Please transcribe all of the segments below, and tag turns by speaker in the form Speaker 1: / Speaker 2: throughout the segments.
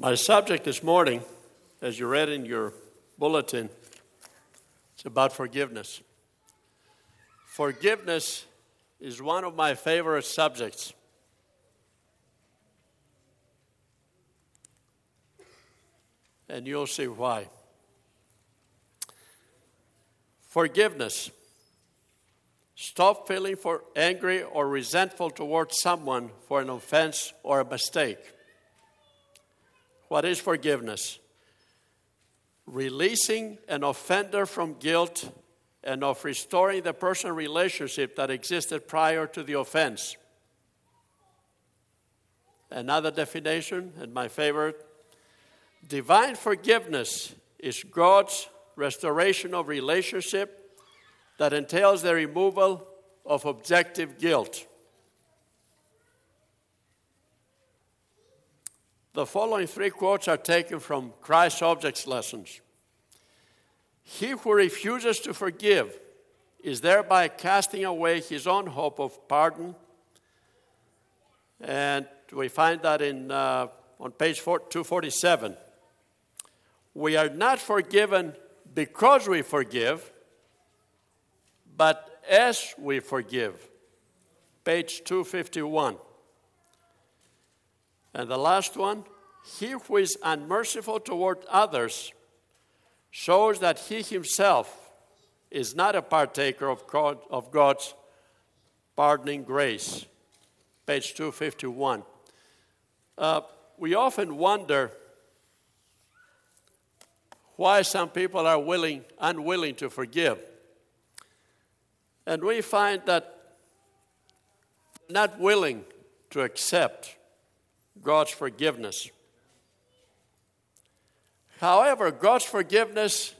Speaker 1: My subject this morning, as you read in your bulletin, it's about forgiveness. Forgiveness is one of my favorite subjects. And you'll see why. Forgiveness. Stop feeling angry or resentful towards someone for an offense or a mistake. What is forgiveness? Releasing an offender from guilt and of restoring the personal relationship that existed prior to the offense. Another definition, and my favorite, divine forgiveness is God's restoration of relationship that entails the removal of objective guilt. The following three quotes are taken from Christ's Objects Lessons. He who refuses to forgive is thereby casting away his own hope of pardon. And we find that on page 247. We are not forgiven because we forgive, but as we forgive. Page 251. And the last one, he who is unmerciful toward others shows that he himself is not a partaker of God's pardoning grace. Page 251. We often wonder why some people are unwilling to forgive. And we find that they're not willing to accept God's forgiveness. However, God's forgiveness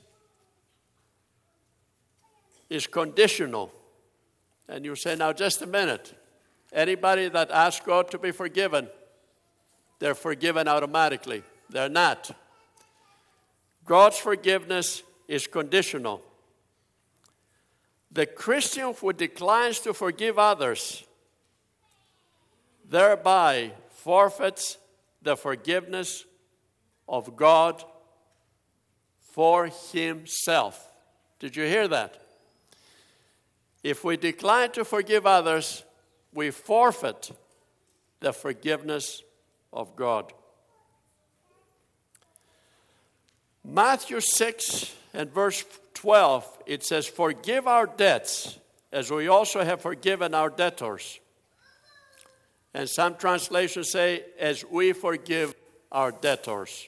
Speaker 1: is conditional. And you say, now just a minute. Anybody that asks God to be forgiven, they're forgiven automatically. They're not. God's forgiveness is conditional. The Christian who declines to forgive others thereby forfeits the forgiveness of God for himself. Did you hear that? If we decline to forgive others, we forfeit the forgiveness of God. Matthew 6 and verse 12, it says, "Forgive our debts, as we also have forgiven our debtors." And some translations say, "as we forgive our debtors."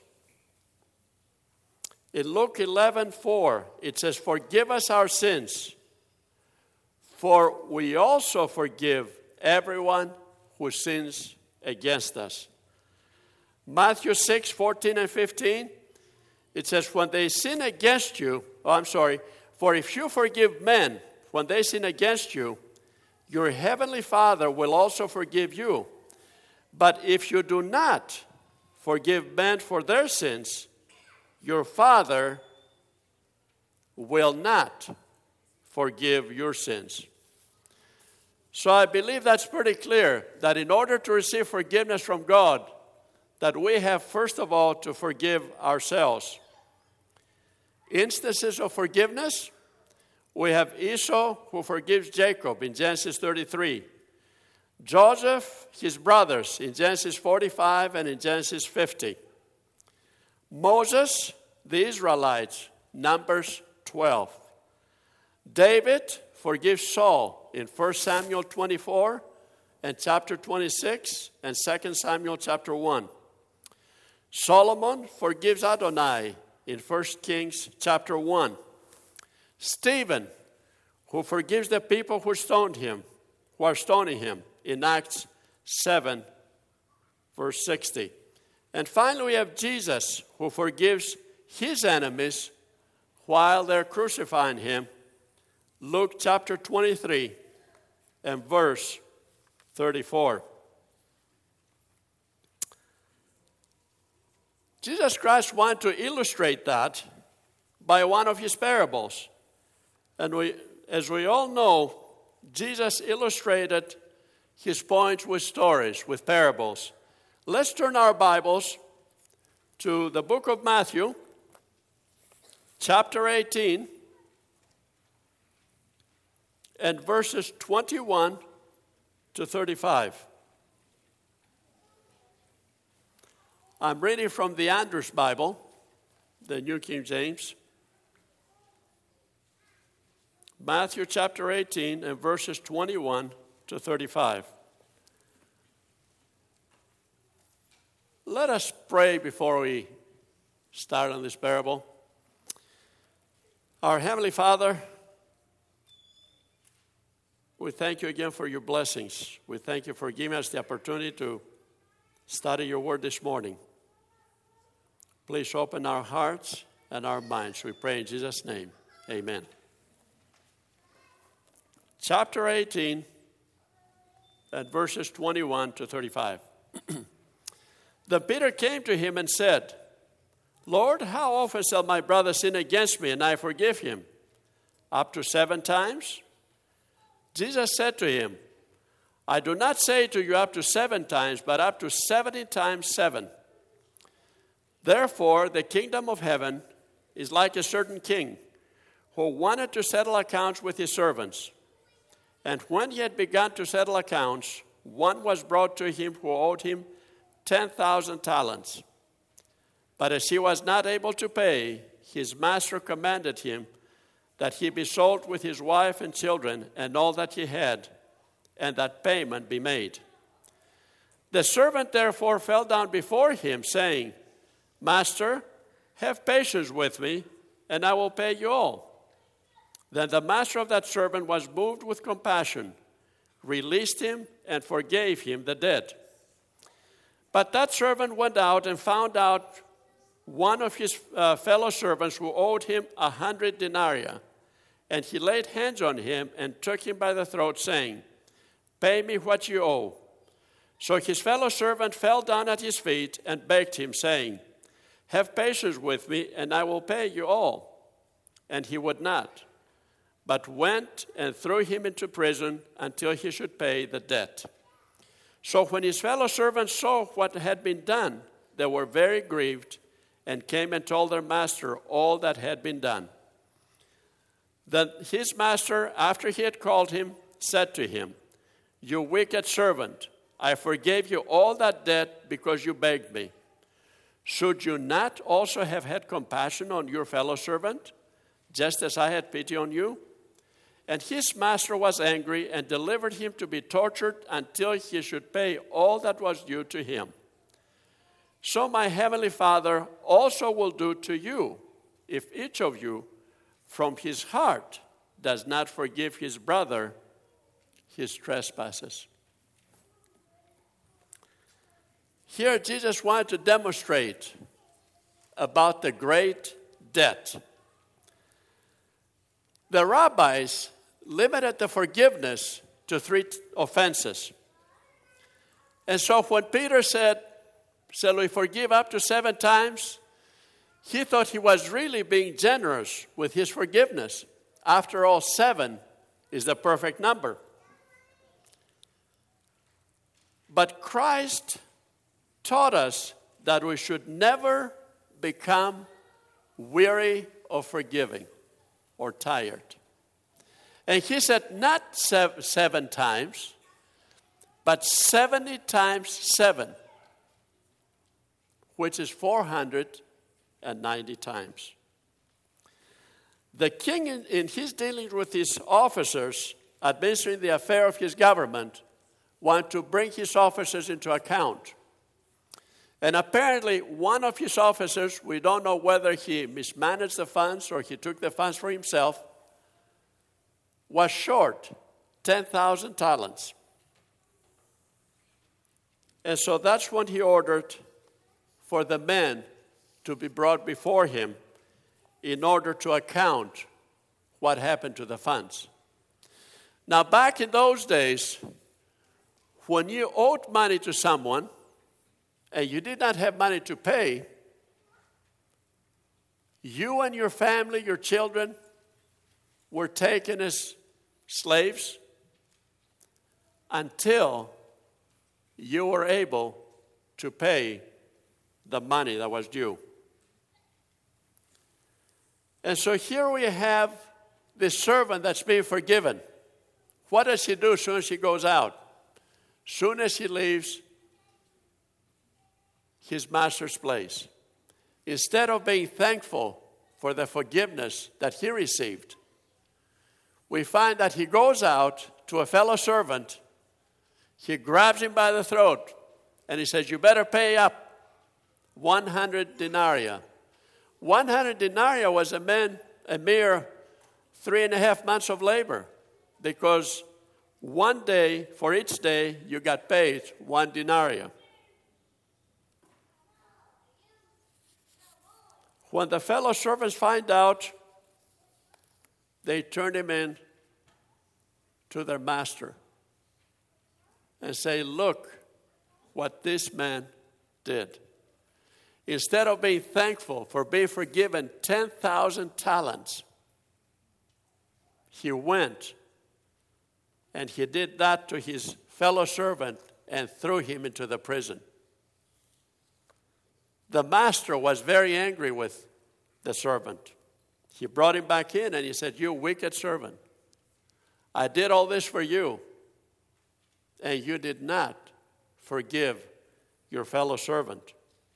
Speaker 1: In Luke 11:4, it says, "Forgive us our sins, for we also forgive everyone who sins against us." Matthew 6:14 and 15, it says, "When they sin against you," "for if you forgive men when they sin against you, your heavenly Father will also forgive you. But if you do not forgive men for their sins, your Father will not forgive your sins." So I believe that's pretty clear, that in order to receive forgiveness from God, that we have first of all to forgive ourselves. Instances of forgiveness: we have Esau who forgives Jacob in Genesis 33. Joseph, his brothers, in Genesis 45 and in Genesis 50. Moses, the Israelites, Numbers 12. David forgives Saul in 1 Samuel 24 and chapter 26 and 2 Samuel chapter 1. Solomon forgives Adonai in 1 Kings chapter 1. Stephen, who forgives the people who are stoning him in Acts 7, verse 60. And finally, we have Jesus, who forgives his enemies while they're crucifying him. Luke chapter 23 and verse 34. Jesus Christ wanted to illustrate that by one of his parables. And as we all know, Jesus illustrated his points with stories, with parables. Let's turn our Bibles to the book of Matthew, chapter 18, and verses 21 to 35. I'm reading from the Andrews Bible, the New King James. Matthew chapter 18 and verses 21 to 35. Let us pray before we start on this parable. Our Heavenly Father, we thank you again for your blessings. We thank you for giving us the opportunity to study your word this morning. Please open our hearts and our minds. We pray in Jesus' name. Amen. Chapter 18 and verses 21 to 35. Then Peter came to him and said, Lord, how often shall my brother sin against me and I forgive him? Up to 7 times? Jesus said to him, I do not say to you up to 7 times, but up to 70 times 7. Therefore, the kingdom of heaven is like a certain king who wanted to settle accounts with his servants. And when he had begun to settle accounts, one was brought to him who owed him 10,000 talents. But as he was not able to pay, his master commanded him that he be sold with his wife and children and all that he had, and that payment be made. The servant therefore fell down before him, saying, Master, have patience with me, and I will pay you all. Then the master of that servant was moved with compassion, released him, and forgave him the debt. But that servant went out and found out one of his fellow servants who owed him 100 denarii. And he laid hands on him and took him by the throat, saying, Pay me what you owe. So his fellow servant fell down at his feet and begged him, saying, Have patience with me, and I will pay you all. And he would not, but went and threw him into prison until he should pay the debt. So when his fellow servants saw what had been done, they were very grieved and came and told their master all that had been done. Then his master, after he had called him, said to him, You wicked servant, I forgave you all that debt because you begged me. Should you not also have had compassion on your fellow servant, just as I had pity on you? And his master was angry and delivered him to be tortured until he should pay all that was due to him. So my heavenly Father also will do to you, if each of you from his heart does not forgive his brother his trespasses. Here Jesus wanted to demonstrate about the great debt. The rabbis limited the forgiveness to 3 offenses. And so when Peter said, Shall we forgive up to 7 times? He thought he was really being generous with his forgiveness. After all, 7 is the perfect number. But Christ taught us that we should never become weary of forgiving or tired. And he said not 7 times, but 70 times 7, which is 490 times. The king, in his dealings with his officers, administering the affair of his government, wanted to bring his officers into account. And apparently, one of his officers, we don't know whether he mismanaged the funds or he took the funds for himself, was short 10,000 talents. And so that's when he ordered for the men to be brought before him in order to account what happened to the funds. Now, back in those days, when you owed money to someone and you did not have money to pay, you and your family, your children, were taken as slaves until you were able to pay the money that was due. And so here we have this servant that's being forgiven. What does he do as soon as he goes out? Soon as he leaves his master's place, instead of being thankful for the forgiveness that he received, we find that he goes out to a fellow servant, he grabs him by the throat, and he says, "You better pay up 100 denarii. 100 denarii was a mere 3.5 months of labor, because one day, for each day, you got paid 1 denarius. When the fellow servants find out, they turn him in to their master and say, "Look what this man did." Instead of being thankful for being forgiven 10,000 talents, he went and he did that to his fellow servant and threw him into the prison. The master was very angry with the servant. He brought him back in and he said, "You wicked servant, I did all this for you, and you did not forgive your fellow servant."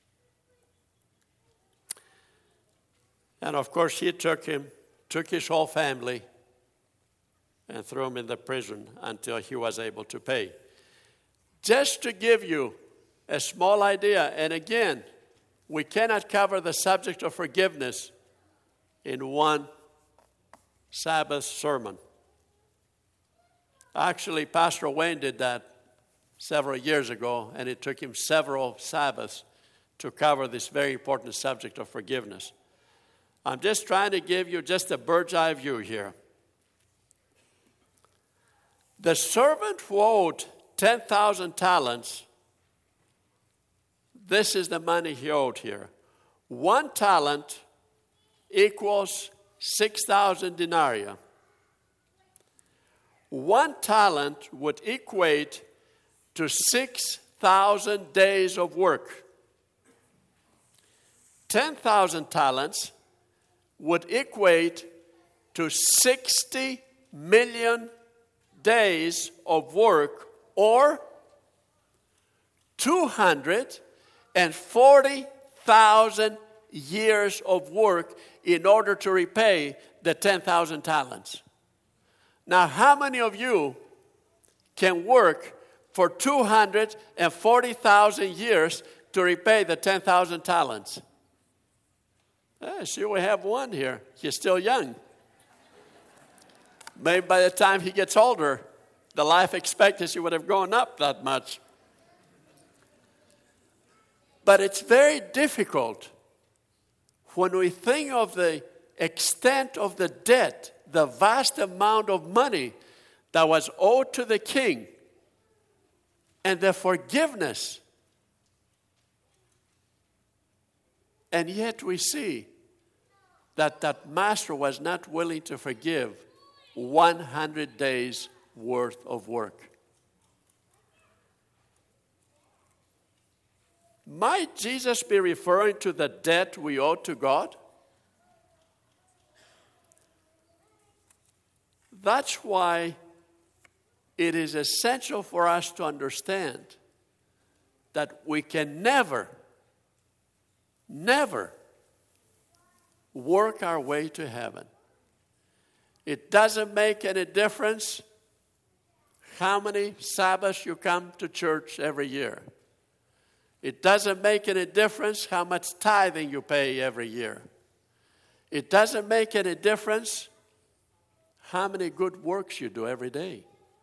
Speaker 1: And of course, he took his whole family, and threw him in the prison until he was able to pay. Just to give you a small idea, and again, we cannot cover the subject of forgiveness in one Sabbath sermon. Actually, Pastor Wayne did that several years ago, and it took him several Sabbaths to cover this very important subject of forgiveness. I'm just trying to give you just a bird's eye view here. The servant who owed 10,000 talents, this is the money he owed here. 1 talent equals 6,000 denarii. 1 talent would equate to 6,000 days of work. 10,000 talents would equate to 60 million days of work, or 240,000 years of work in order to repay the 10,000 talents. Now, how many of you can work for 240,000 years to repay the 10,000 talents? I see we have one here. He's still young. Maybe by the time he gets older, the life expectancy would have gone up that much. But it's very difficult when we think of the extent of the debt, the vast amount of money that was owed to the king, and the forgiveness. And yet we see that that master was not willing to forgive 100 days worth of work. Might Jesus be referring to the debt we owe to God? That's why it is essential for us to understand that we can never work our way to heaven. It doesn't make any difference how many Sabbaths you come to church every year. It doesn't make any difference how much tithing you pay every year. It doesn't make any difference how many good works you do every day.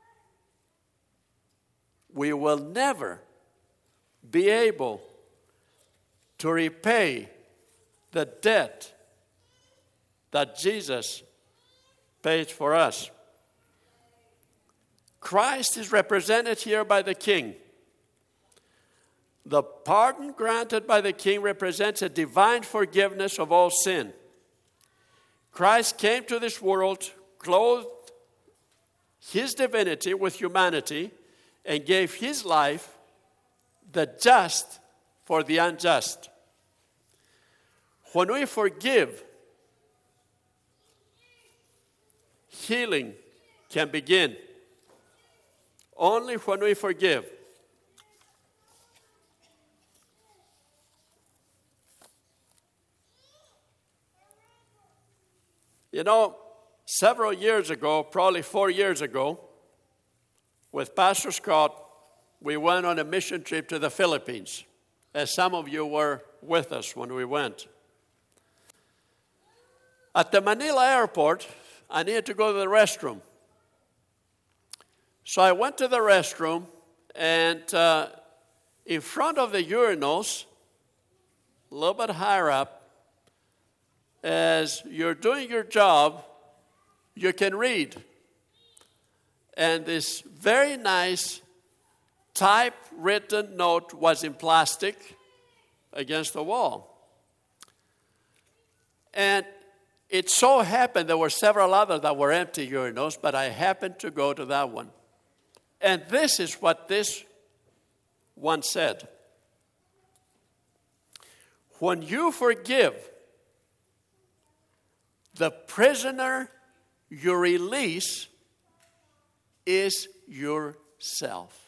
Speaker 1: We will never be able to repay the debt that Jesus paid for us. Christ is represented here by the king. The pardon granted by the king represents a divine forgiveness of all sin. Christ came to this world, clothed his divinity with humanity, and gave his life, the just for the unjust. when we forgive, healing can begin. Only when we forgive. You know, several years ago, probably 4 years ago, with Pastor Scott, we went on a mission trip to the Philippines, as some of you were with us when we went. At the Manila airport, I needed to go to the restroom. So I went to the restroom, and in front of the urinals, a little bit higher up, as you're doing your job, you can read. And this very nice typewritten note was in plastic against the wall. And it so happened there were several others that were empty urinals, but I happened to go to that one. And this is what this one said. When you forgive, the prisoner you release is yourself.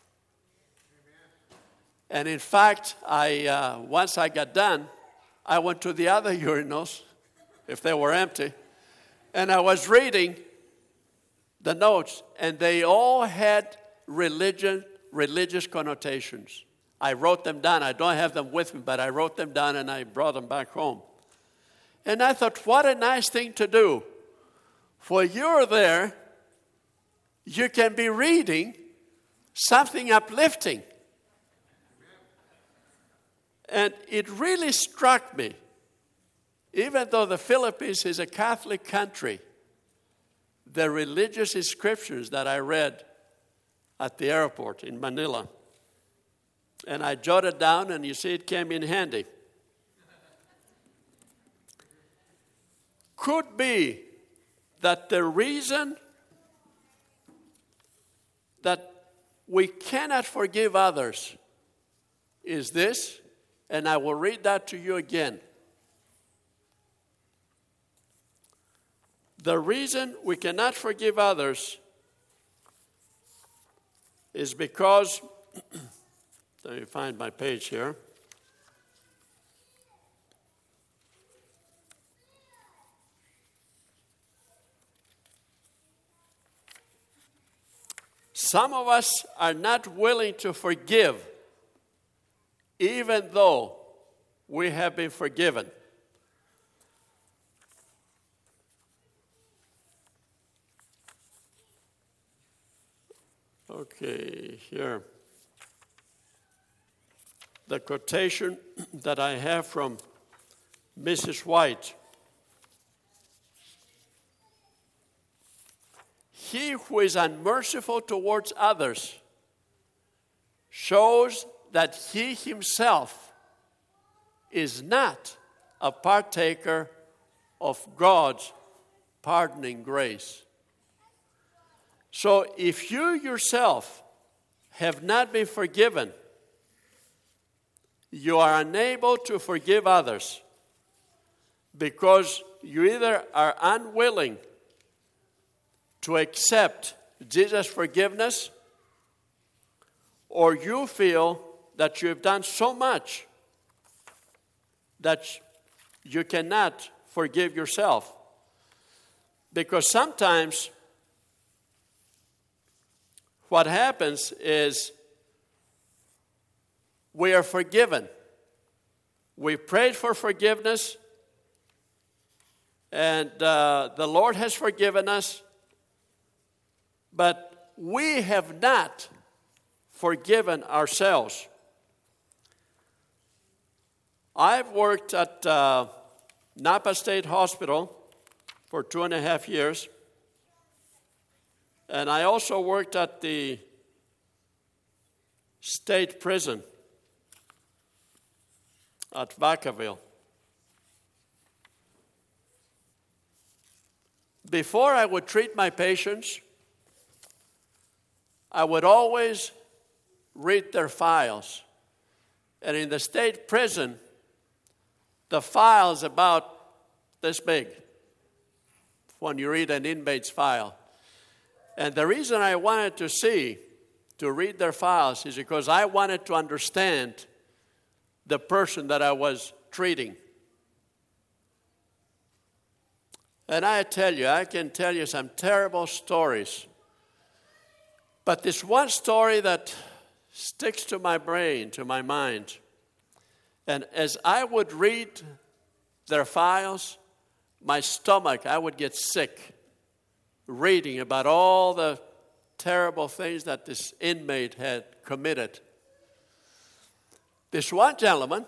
Speaker 1: And in fact, once I got done, I went to the other urinals, if they were empty, and I was reading the notes, and they all had religious connotations. I wrote them down. I don't have them with me, but I wrote them down and I brought them back home. And I thought, what a nice thing to do. For you're there, you can be reading something uplifting. And it really struck me, even though the Philippines is a Catholic country, the religious inscriptions that I read at the airport in Manila. And I jotted down, and you see it came in handy. Could be that the reason that we cannot forgive others is this, and I will read that to you again. The reason we cannot forgive others is because, let me find my page here. Some of us are not willing to forgive, even though we have been forgiven. Okay, here. The quotation that I have from Mrs. White. He who is unmerciful towards others shows that he himself is not a partaker of God's pardoning grace. So if you yourself have not been forgiven, you are unable to forgive others because you either are unwilling to accept Jesus' forgiveness, or you feel that you've done so much that you cannot forgive yourself. Because sometimes what happens is we are forgiven. We prayed for forgiveness, and the Lord has forgiven us, but we have not forgiven ourselves. I've worked at Napa State Hospital for 2.5 years, and I also worked at the state prison at Vacaville. Before I would treat my patients, I would always read their files. And in the state prison, The file's about this big when you read an inmate's file. And the reason I wanted to read their files is because I wanted to understand the person that I was treating. And I can tell you some terrible stories. But this one story that sticks to my brain, to my mind, and as I would read their files, my stomach, I would get sick reading about all the terrible things that this inmate had committed. This one gentleman,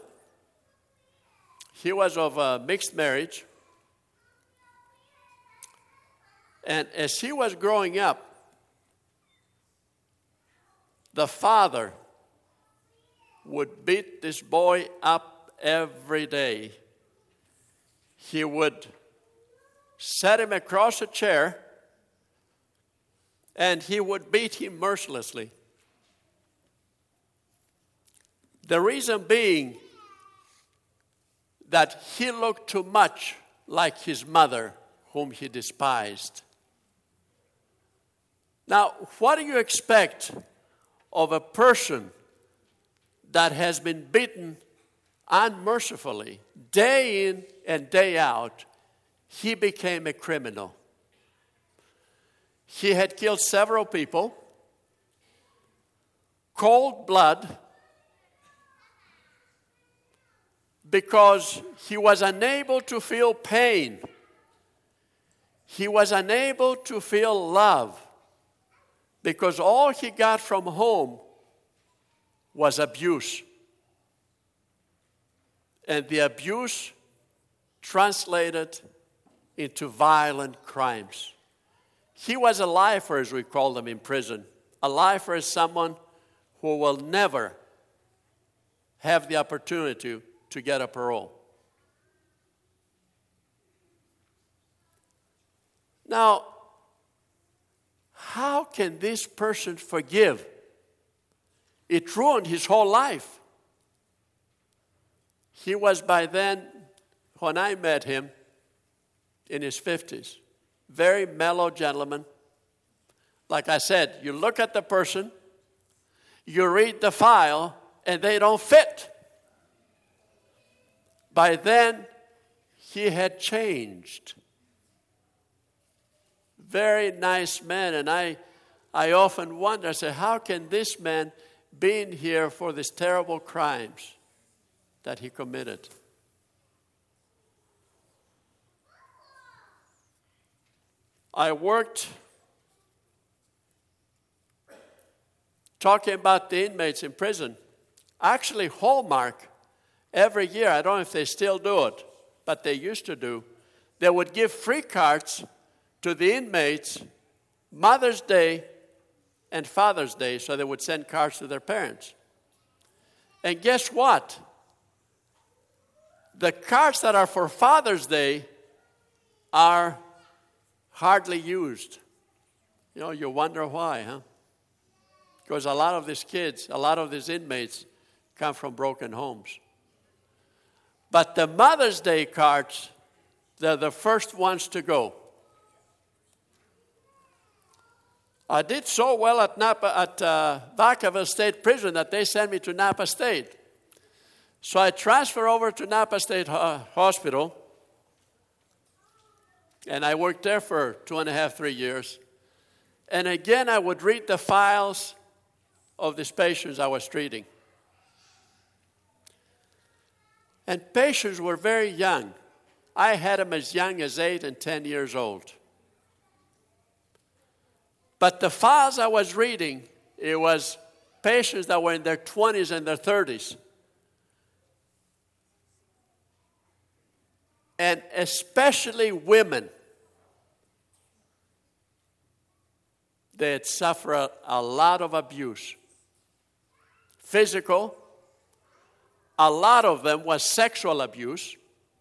Speaker 1: he was of a mixed marriage. And as he was growing up, the father would beat this boy up every day. He would set him across a chair, and he would beat him mercilessly. The reason being that he looked too much like his mother, whom he despised. Now, what do you expect of a person that has been beaten unmercifully, day in and day out? He became a criminal. He had killed several people, cold blood, because he was unable to feel pain. He was unable to feel love, because all he got from home was abuse. And the abuse translated into violent crimes. He was a lifer, as we call them in prison. A lifer is someone who will never have the opportunity to get a parole. Now, how can this person forgive? It ruined his whole life. He was by then, when I met him, in his 50s. Very mellow gentleman. Like I said, you look at the person, you read the file, and they don't fit. By then, he had changed. Very nice man, and I often wonder, I say, how can this man be in here for these terrible crimes that he committed? I worked talking about the inmates in prison. Actually, Hallmark, every year, I don't know if they still do it, but they used to do, they would give free cards to the inmates Mother's Day and Father's Day, so they would send cards to their parents. And guess what? The cards that are for Father's Day are hardly used. You know, you wonder why, huh? Because a lot of these kids, a lot of these inmates come from broken homes. But the Mother's Day cards, they're the first ones to go. I did so well at Vacaville State Prison that they sent me to Napa State. So I transferred over to Napa State Hospital, and I worked there for 2.5, 3 years. And again, I would read the files of these patients I was treating. And patients were very young. I had them as young as 8 and 10 years old. But the files I was reading, it was patients that were in their 20s and their 30s. And especially women. They had suffered a lot of abuse. Physical. A lot of them was sexual abuse.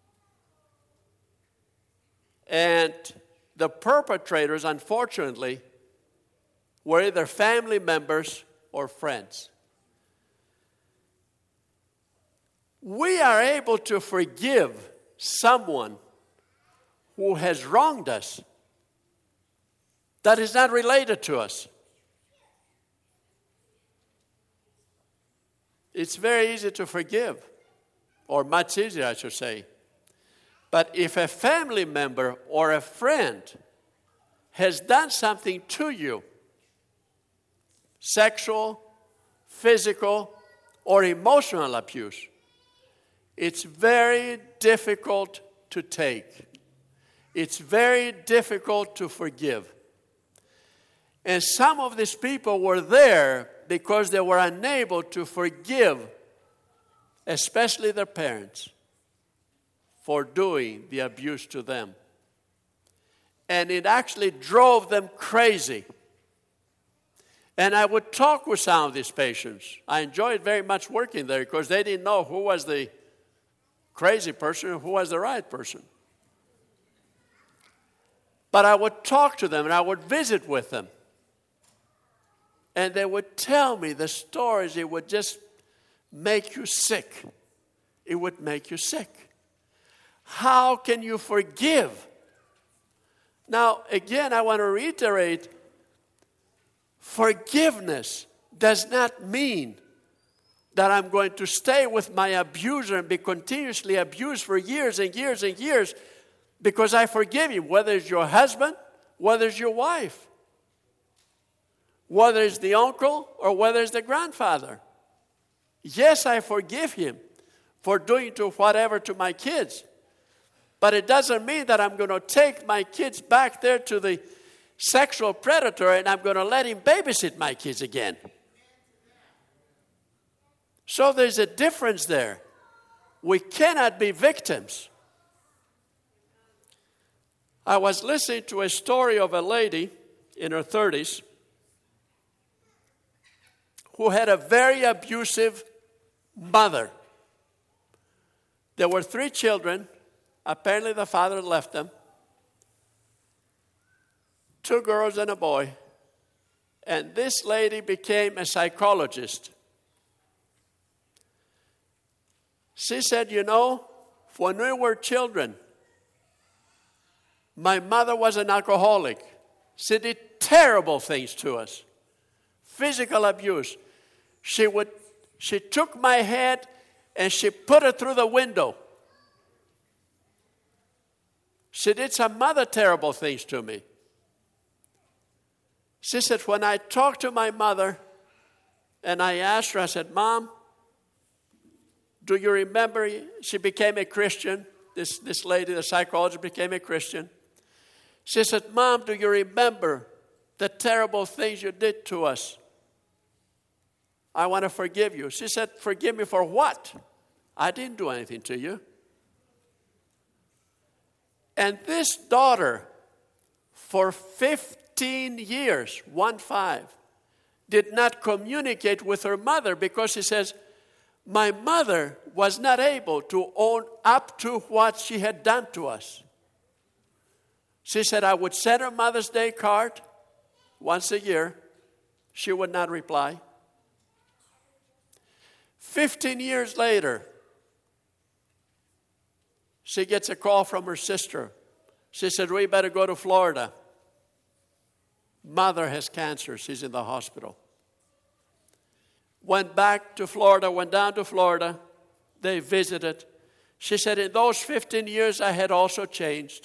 Speaker 1: And the perpetrators, unfortunately, were either family members or friends. we are able to forgive someone who has wronged us that is not related to us. It's very easy to forgive, or much easier, I should say. But if a family member or a friend has done something to you, sexual, physical, or emotional abuse, it's very difficult to take. It's very difficult to forgive. And some of these people were there because they were unable to forgive, especially their parents, for doing the abuse to them. And it actually drove them crazy. And I would talk with some of these patients. I enjoyed very much working there because they didn't know who was the crazy person and who was the right person. But I would talk to them and I would visit with them. And they would tell me the stories. It would just make you sick. It would make you sick. How can you forgive? Now, again, I want to reiterate, forgiveness does not mean that I'm going to stay with my abuser and be continuously abused for years and years and years because I forgive him, whether it's your husband, whether it's your wife, whether it's the uncle or whether it's the grandfather. Yes, I forgive him for doing to whatever to my kids. But it doesn't mean that I'm going to take my kids back there to the sexual predator and I'm going to let him babysit my kids again. So there's a difference there. We cannot be victims. I was listening to a story of a lady in her 30s who had a very abusive mother. There were 3 children. Apparently the father left them. 2 girls and a boy. And this lady became a psychologist. She said, you know, when we were children, my mother was an alcoholic. She did terrible things to us. Physical abuse. She took my head and she put it through the window. She did some other terrible things to me. She said, when I talked to my mother and I asked her, I said, Mom, do you remember? She became a Christian. This lady, the psychologist, became a Christian. She said, Mom, do you remember the terrible things you did to us? I want to forgive you. She said, forgive me for what? I didn't do anything to you. And this daughter, for 15 years, 15, did not communicate with her mother because she says, my mother was not able to own up to what she had done to us. She said, I would send her Mother's Day card once a year. She would not reply. 15 years later, she gets a call from her sister. She said, we better go to Florida. Mother has cancer. She's in the hospital. Went back to Florida, went down to Florida. They visited. She said, in those 15 years, I had also changed.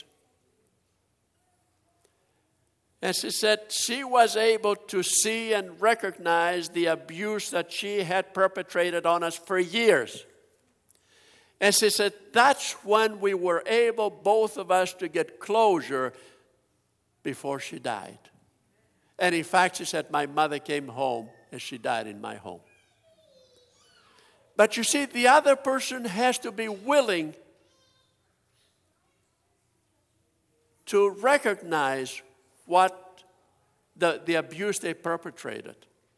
Speaker 1: And she said she was able to see and recognize the abuse that she had perpetrated on us for years. And she said, that's when we were able, both of us, to get closure before she died. And in fact, she said, my mother came home and she died in my home. But you see, the other person has to be willing to recognize what the abuse they perpetrated.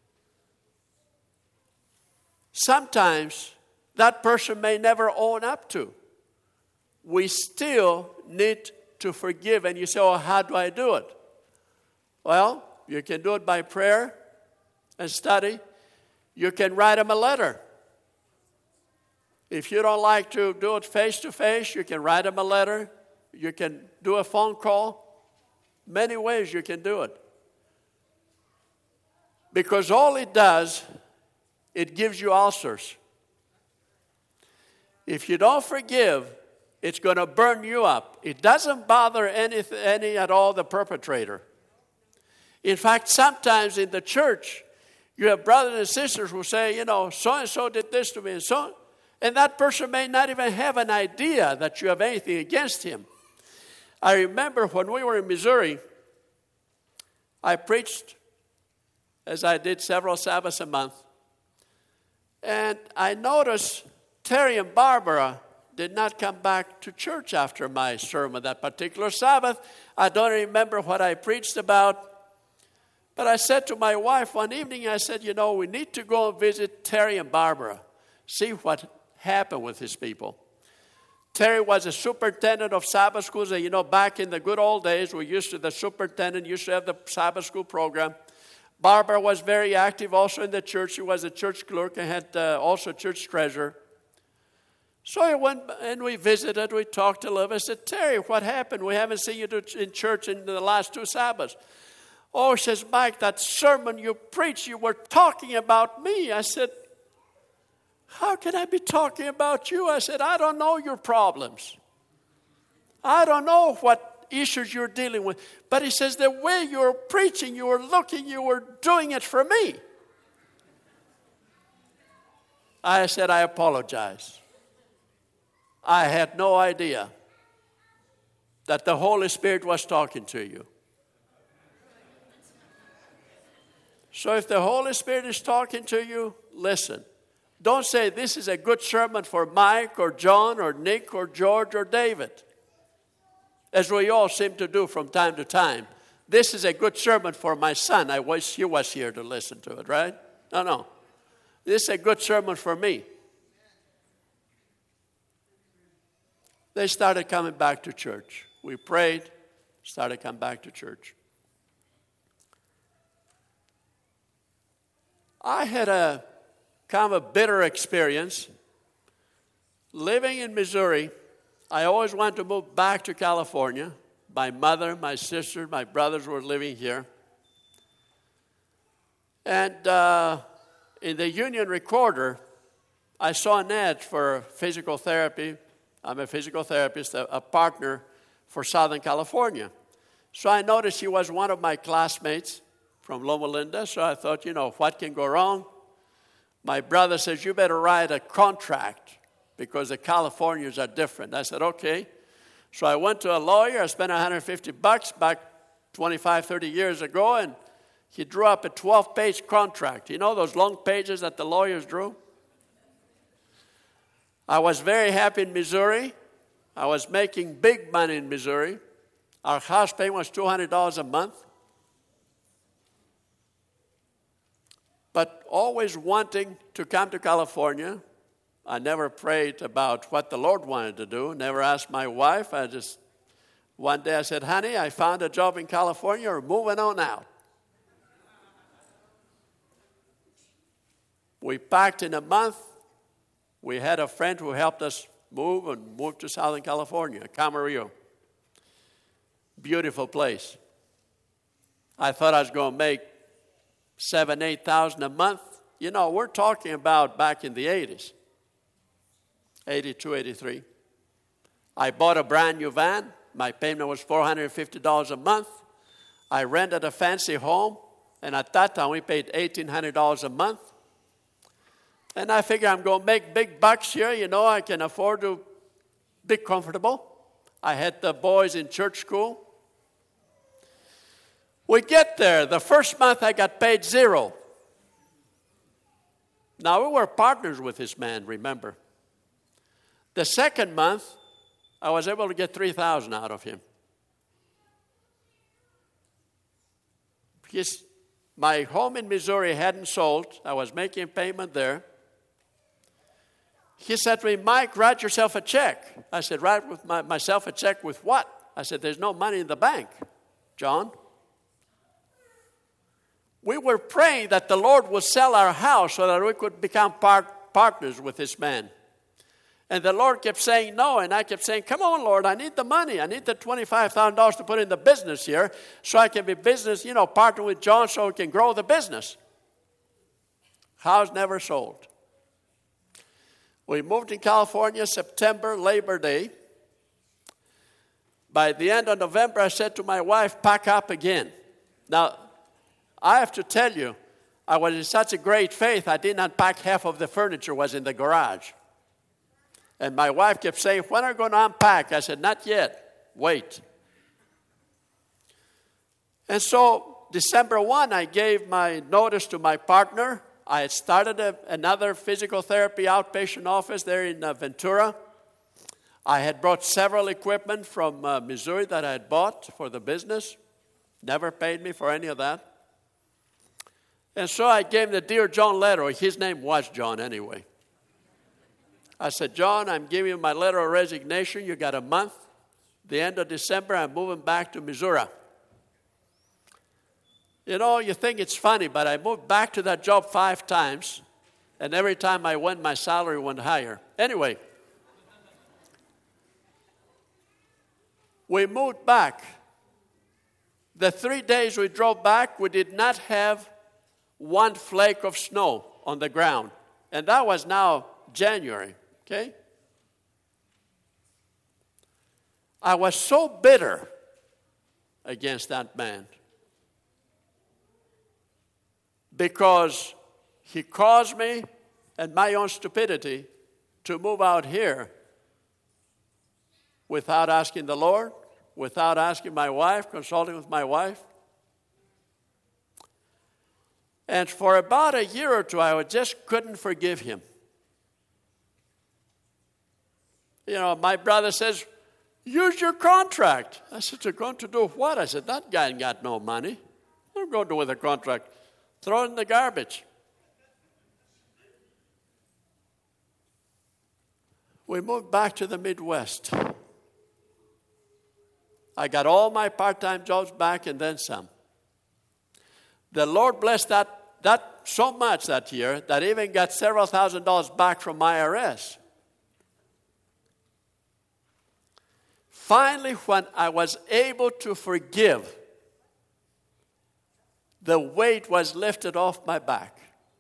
Speaker 1: Sometimes that person may never own up to. We still need to forgive. And you say, oh, how do I do it? Well, you can do it by prayer and study. You can write them a letter. If you don't like to do it face-to-face, you can write them a letter. You can do a phone call. Many ways you can do it. Because all it does, it gives you ulcers. If you don't forgive, it's going to burn you up. It doesn't bother any at all the perpetrator. In fact, sometimes in the church, you have brothers and sisters who say, so-and-so did this to me, and that person may not even have an idea that you have anything against him. I remember when we were in Missouri, I preached, as I did several Sabbaths a month, and I noticed Terry and Barbara did not come back to church after my sermon that particular Sabbath. I don't remember what I preached about, but I said to my wife one evening, I said, we need to go and visit Terry and Barbara, see what happened with these people. Terry was a superintendent of Sabbath schools. And back in the good old days, the superintendent used to have the Sabbath school program. Barbara was very active also in the church. She was a church clerk and had also church treasurer. So I went and we visited. We talked a little bit. I said, Terry, what happened? We haven't seen you in church in the last 2 Sabbaths. Oh, she says, Mike, that sermon you preached, you were talking about me. I said, how can I be talking about you? I said, I don't know your problems. I don't know what issues you're dealing with. But he says, the way you were preaching, you were looking, you were doing it for me. I said, I apologize. I had no idea that the Holy Spirit was talking to you. So if the Holy Spirit is talking to you, listen. Don't say this is a good sermon for Mike or John or Nick or George or David, as we all seem to do from time to time. This is a good sermon for my son. I wish he was here to listen to it, right? No. This is a good sermon for me. They started coming back to church. We prayed, started coming back to church. I had a kind of a bitter experience. Living in Missouri, I always wanted to move back to California. My mother, my sister, my brothers were living here. And in the Union Recorder, I saw an ad for physical therapy. I'm a physical therapist, a partner for Southern California. So I noticed she was one of my classmates from Loma Linda. So I thought, what can go wrong? My brother says, you better write a contract because the Californians are different. I said, okay. So I went to a lawyer. I spent $150 back 25, 30 years ago, and he drew up a 12-page contract. You know those long pages that the lawyers drew? I was very happy in Missouri. I was making big money in Missouri. Our house payment was $200 a month. But always wanting to come to California, I never prayed about what the Lord wanted to do, never asked my wife. One day I said, honey, I found a job in California, we're moving on out. We packed in a month. We had a friend who helped us move to Southern California, Camarillo. Beautiful place. I thought I was going to make $7,000, $8,000 a month. We're talking about back in the 80s, 82, 83. I bought a brand new van. My payment was $450 a month. I rented a fancy home, and at that time we paid $1,800 a month. And I figured I'm going to make big bucks here. I can afford to be comfortable. I had the boys in church school. We get there. The first month I got paid $0. Now, we were partners with this man, remember. The second month, I was able to get $3,000 out of him. Because my home in Missouri hadn't sold. I was making payment there. He said to me, Mike, write yourself a check. I said, write with myself a check with what? I said, there's no money in the bank, John. We were praying that the Lord would sell our house so that we could become partners with this man. And the Lord kept saying no, and I kept saying, come on, Lord, I need the money. I need the $25,000 to put in the business here so I can be partner with John so we can grow the business. House never sold. We moved in California, September, Labor Day. By the end of November, I said to my wife, pack up again. Now, I have to tell you, I was in such a great faith, I didn't unpack half of the furniture was in the garage. And my wife kept saying, when are you going to unpack? I said, not yet. Wait. And so December 1, I gave my notice to my partner. I had started another physical therapy outpatient office there in Ventura. I had brought several equipment from Missouri that I had bought for the business. Never paid me for any of that. And so I gave the Dear John letter. His name was John anyway. I said, John, I'm giving you my letter of resignation. You got a month. The end of December, I'm moving back to Missouri. You know, you think it's funny, but I moved back to that job 5 times, and every time I went, my salary went higher. Anyway, we moved back. The 3 days we drove back, we did not have one flake of snow on the ground. And that was now January, okay? I was so bitter against that man because he caused me and my own stupidity to move out here without asking the Lord, without asking my wife, consulting with my wife. And for about a year or two, I just couldn't forgive him. You know, my brother says, use your contract. I said, you're going to do what? I said, that guy ain't got no money. I'm going to do with a contract. Throw it in the garbage. We moved back to the Midwest. I got all my part-time jobs back and then some. The Lord blessed that so much that year that I even got several $1,000s back from IRS. Finally, when I was able to forgive, the weight was lifted off my back.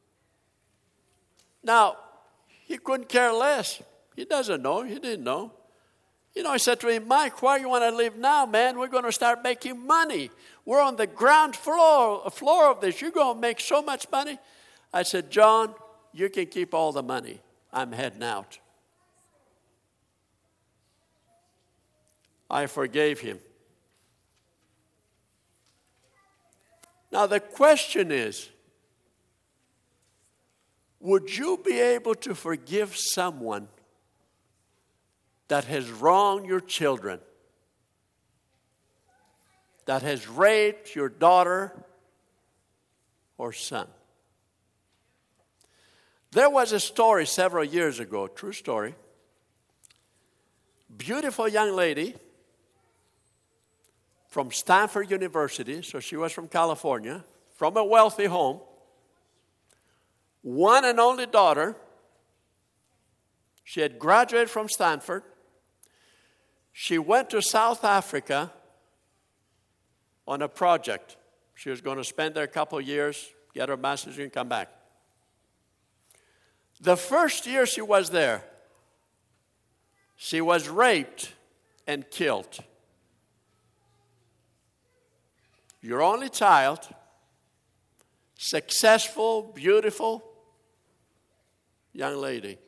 Speaker 1: Now, he couldn't care less. He doesn't know. He didn't know. You know, I said to him, Mike, why do you want to leave now, man? We're going to start making money. We're on the ground floor of this. You're going to make so much money. I said, John, you can keep all the money. I'm heading out. I forgave him. Now the question is, would you be able to forgive someone that has wronged your children, that has raped your daughter or son? There was a story several years ago, true story. Beautiful young lady from Stanford University, so she was from California, from a wealthy home, one and only daughter. She had graduated from Stanford. She went to South Africa on a project. She was going to spend there a couple of years, get her master's and come back. The first year she was there, she was raped and killed. Your only child, successful, beautiful young lady.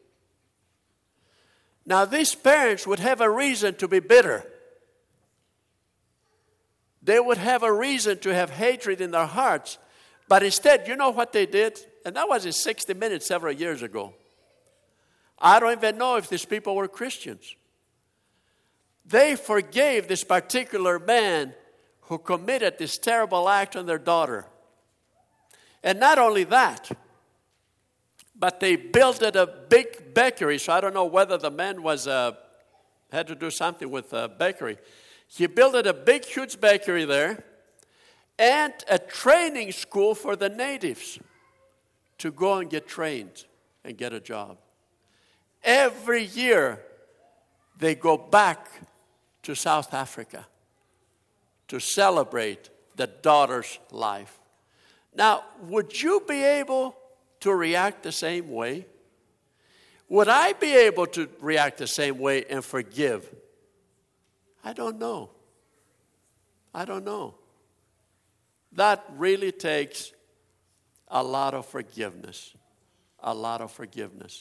Speaker 1: Now, these parents would have a reason to be bitter. They would have a reason to have hatred in their hearts. But instead, you know what they did? And that was in 60 Minutes several years ago. I don't even know if these people were Christians. They forgave this particular man who committed this terrible act on their daughter. And not only that, but they built a big bakery. So I don't know whether the man had to do something with a bakery. He built a big, huge bakery there and a training school for the natives to go and get trained and get a job. every year they go back to South Africa to celebrate the daughter's life. Now, would you be able to react the same way? Would I be able to react the same way and forgive? I don't know. I don't know. That really takes a lot of forgiveness. A lot of forgiveness.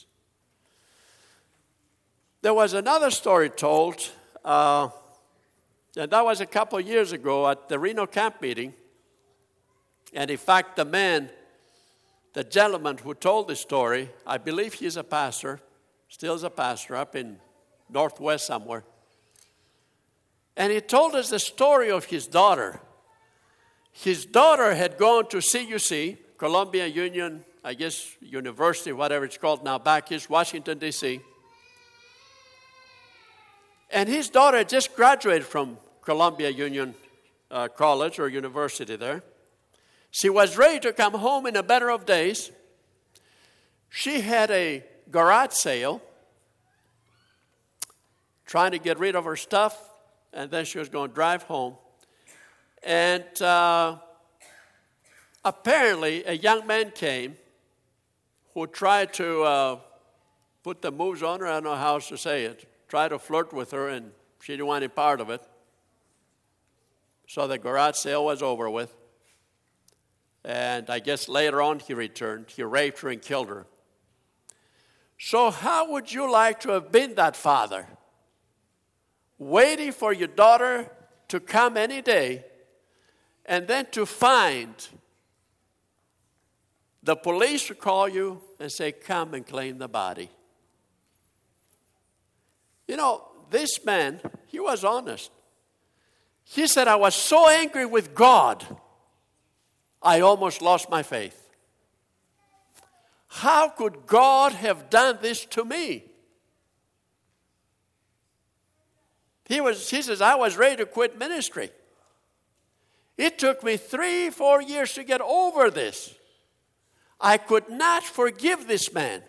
Speaker 1: There was another story told, and that was a couple years ago at the Reno camp meeting. And in fact, the gentleman who told this story, I believe he's a pastor, still is a pastor up in Northwest somewhere. And he told us the story of his daughter. His daughter had gone to CUC, Columbia Union, I guess, University, whatever it's called now, back in Washington, D.C. And his daughter had just graduated from Columbia Union College or University there. She was ready to come home in a better of days. She had a garage sale, trying to get rid of her stuff, and then she was going to drive home. And apparently a young man came who tried to put the moves on her, I don't know how else to say it, tried to flirt with her, and she didn't want any part of it. So the garage sale was over with. And I guess later on he returned. He raped her and killed her. So how would you like to have been that father? Waiting for your daughter to come any day, and then to find the police to call you and say, come and claim the body. You know, this man, he was honest. He said, I was so angry with God, I almost lost my faith. How could God have done this to me? He says, I was ready to quit ministry. It took me 3-4 years to get over this. I could not forgive this man.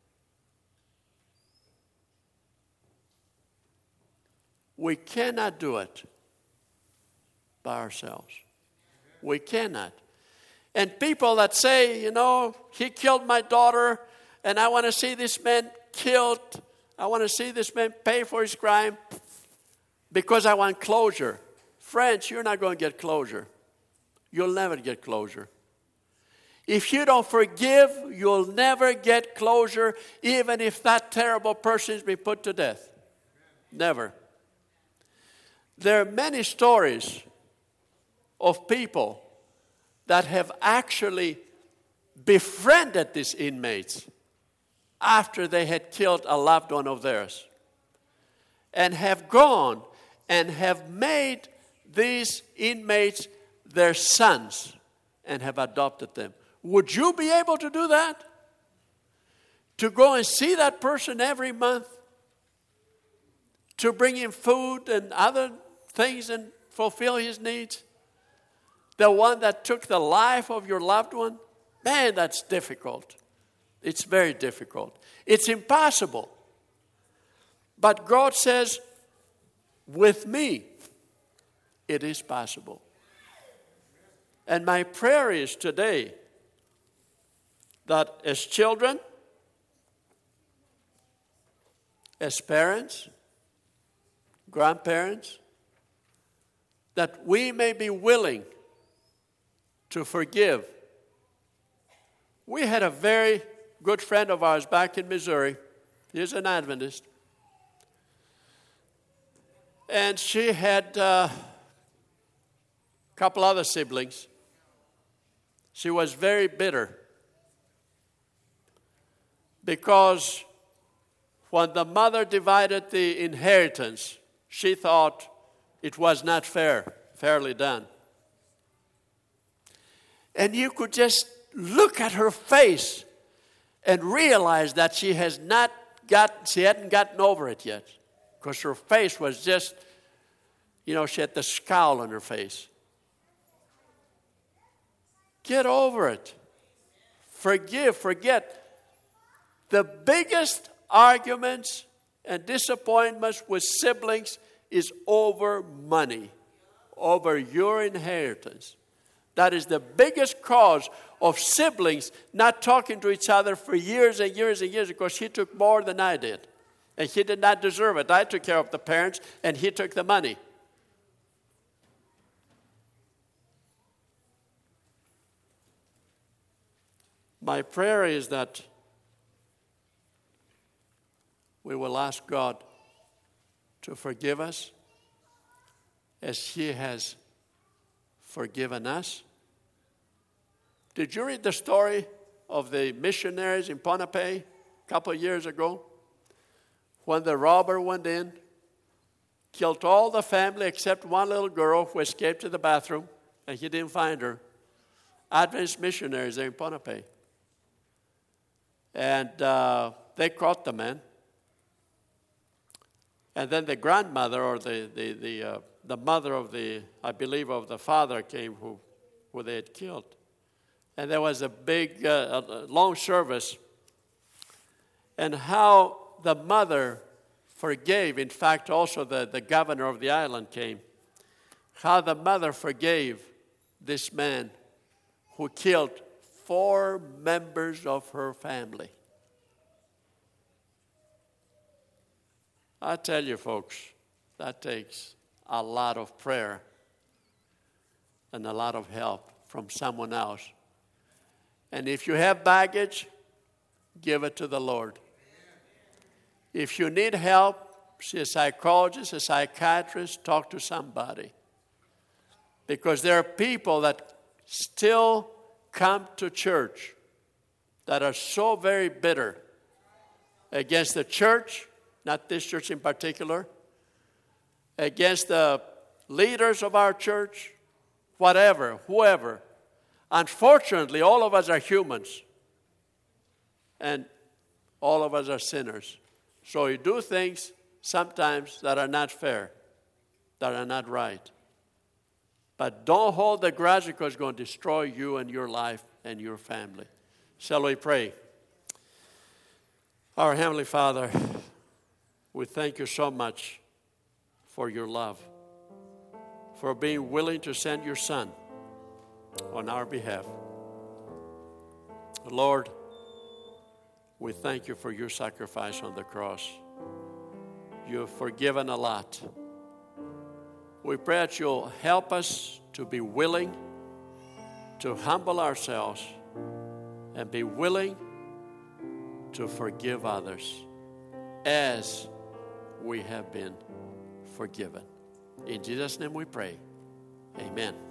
Speaker 1: We cannot do it by ourselves. We cannot. And people that say, you know, he killed my daughter, and I want to see this man killed. I want to see this man pay for his crime because I want closure. Friends, you're not going to get closure. You'll never get closure. If you don't forgive, you'll never get closure, even if that terrible person has been put to death. Never. There are many stories of people that have actually befriended these inmates after they had killed a loved one of theirs, and have gone and have made these inmates their sons and have adopted them. Would you be able to do that? To go and see that person every month? To bring him food and other things and fulfill his needs? The one that took the life of your loved one? Man, that's difficult. It's very difficult. It's impossible. But God says, with me, it is possible. And my prayer is today that as children, as parents, grandparents, that we may be willing to forgive. We had a very good friend of ours back in Missouri. He's an Adventist. And she had a couple other siblings. She was very bitter because when the mother divided the inheritance, she thought it was not fairly done. And you could just look at her face and realize that she hadn't gotten over it yet. Because her face was just, she had the scowl on her face. Get over it. Forgive, forget. The biggest arguments and disappointments with siblings is over money, over your inheritance. That is the biggest cause of siblings not talking to each other for years and years and years, because he took more than I did. And he did not deserve it. I took care of the parents, and he took the money. My prayer is that we will ask God to forgive us as he has forgiven us. Did you read the story of the missionaries in Ponape a couple of years ago? When the robber went in, killed all the family except one little girl who escaped to the bathroom, and he didn't find her. Adventist missionaries there in Ponape. And they caught the man. And then the grandmother, or the mother of I believe of the father, came who they had killed. And there was a big, long service. And how the mother forgave, in fact, also the governor of the island came. How the mother forgave this man who killed 4 members of her family. I tell you, folks, that takes a lot of prayer and a lot of help from someone else. And if you have baggage, give it to the Lord. If you need help, see a psychologist, a psychiatrist, talk to somebody. Because there are people that still come to church that are so very bitter against the church, not this church in particular, against the leaders of our church, whatever, whoever. Unfortunately, all of us are humans, and all of us are sinners. So you do things sometimes that are not fair, that are not right. But don't hold the grudge, because it's going to destroy you and your life and your family. Shall we pray? Our Heavenly Father, we thank you so much for your love, for being willing to send your Son on our behalf. Lord, we thank you for your sacrifice on the cross. You have forgiven a lot. We pray that you'll help us to be willing to humble ourselves and be willing to forgive others as we have been forgiven. In Jesus' name we pray. Amen.